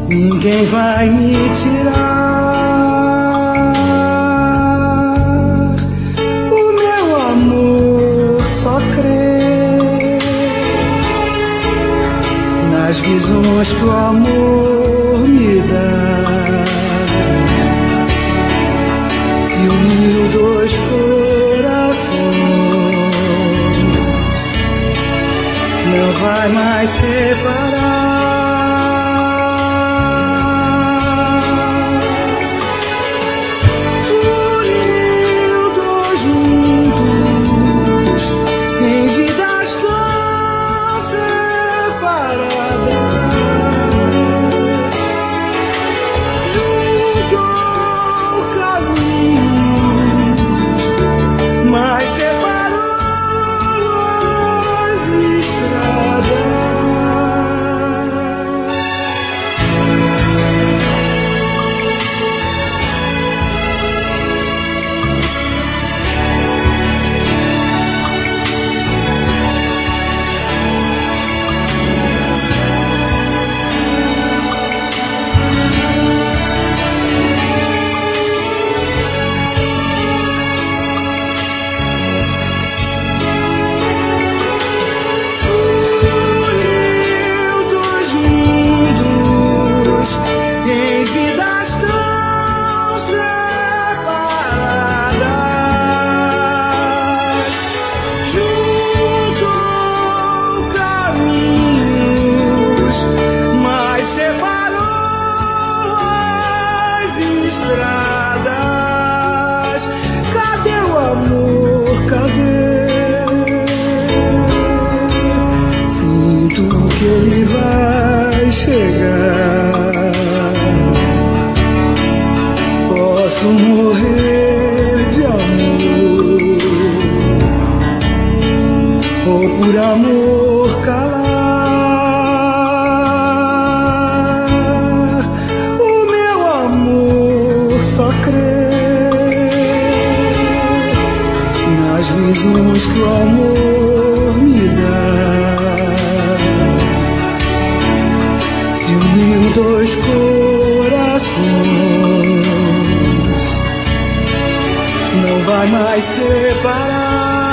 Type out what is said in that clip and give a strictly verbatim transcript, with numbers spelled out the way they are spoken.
ninguém vai me tirar o meu amor, só crer nas visões que o amor me dá. Se uniu dois corações, não vai mais separar. Cadê o amor? Cadê? Sinto que ele vai chegar. Posso morrer de amor, ou por amor calar. O meu amor só crê nas visões que o amor me dá. Se uniu dois corações, não vai mais separar.